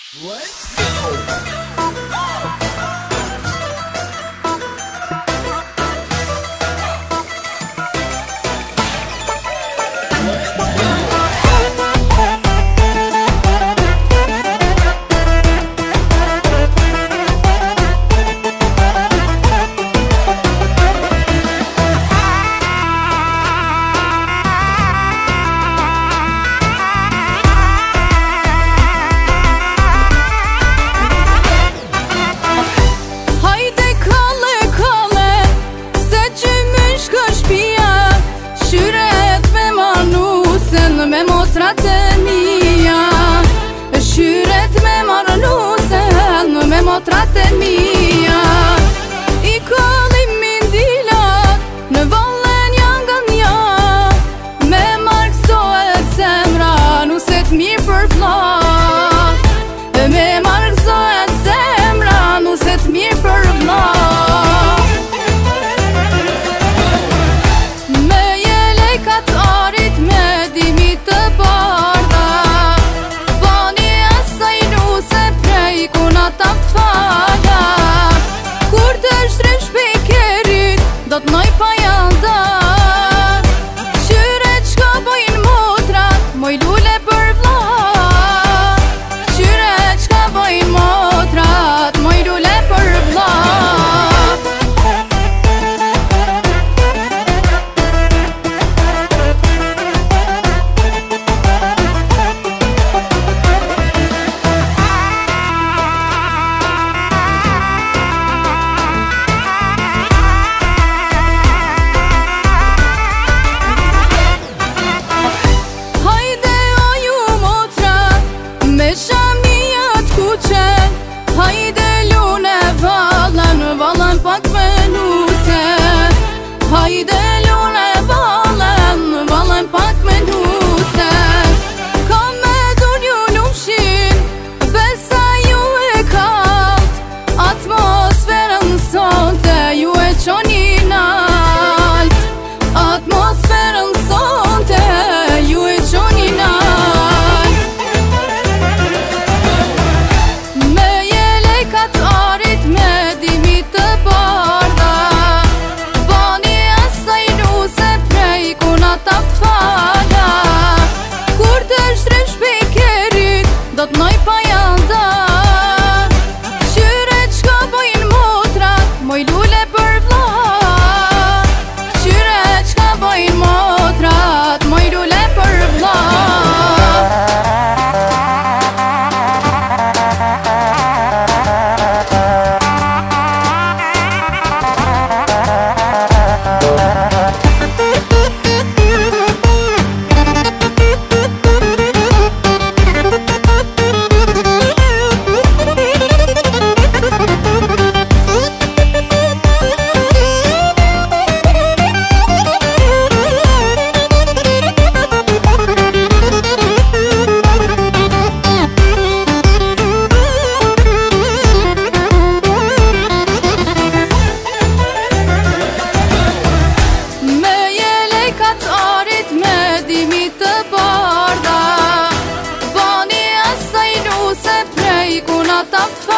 Let's go! Me mostrat e mia, shyret me marnusen, me mostrat e mia. I kollim min dilat, në vallen janë nga nja, me marksohet zemra, nuset mirë për vllah. Me marksohet zemra, nuset mirë për vllah. Me jelej katarit me dimi të barda, bani asaj nuse prej kuna ta t'fala. Kur të shtrim shpikerit, do t'noj pa jandar. Qyret qka bojnë motrat, moj lule për vllah. Qyret qka bojnë motrat, moj lule për vllah. Hajde lune vallen pak me nuse. Hajde lune vallen pak me nuse. Ka me dur ju lumshin, besa ju e kalt. Atmosferën sonte ju e qoni nalt. Atmosferën sonte ju e qoni nalt. Katarit me dimi të barda, bani asaj nuse prej kuna ta t'fala. Kur të shtrim shpikerit, do t'noj pa jandar. Qyret qka bojnë motrat, moj lule për vllah. Qyret qka bojnë motrat, moj lule për vllah. Katarit me dimi të barda, bani asaj nuse prej kuna ta